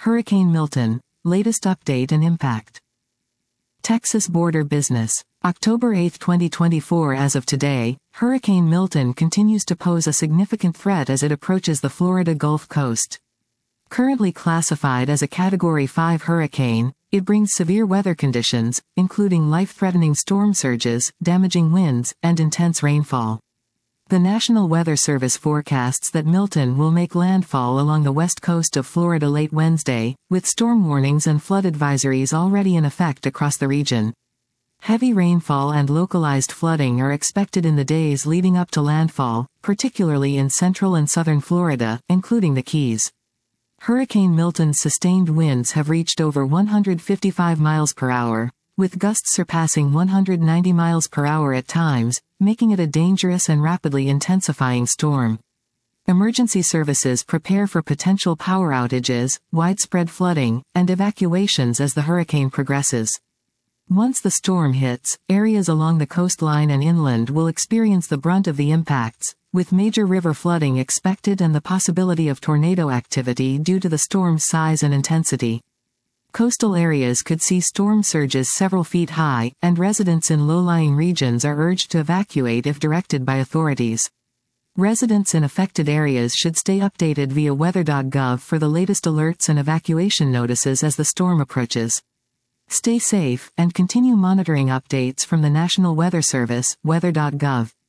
Hurricane Milton, latest update and impact. Texas border business. October 8, 2024. As of today, Hurricane Milton continues to pose a significant threat as it approaches the Florida Gulf Coast. Currently classified as a Category 5 hurricane, it brings severe weather conditions, including life-threatening storm surges, damaging winds, and intense rainfall. The National Weather Service forecasts that Milton will make landfall along the west coast of Florida late Wednesday, with storm warnings and flood advisories already in effect across the region. Heavy rainfall and localized flooding are expected in the days leading up to landfall, particularly in central and southern Florida, including the Keys. Hurricane Milton's sustained winds have reached over 155 miles per hour, with gusts surpassing 190 miles per hour at times, making it a dangerous and rapidly intensifying storm. Emergency services prepare for potential power outages, widespread flooding, and evacuations as the hurricane progresses. Once the storm hits, areas along the coastline and inland will experience the brunt of the impacts, with major river flooding expected and the possibility of tornado activity due to the storm's size and intensity. Coastal areas could see storm surges several feet high, and residents in low-lying regions are urged to evacuate if directed by authorities. Residents in affected areas should stay updated via weather.gov for the latest alerts and evacuation notices as the storm approaches. Stay safe, and continue monitoring updates from the National Weather Service, weather.gov.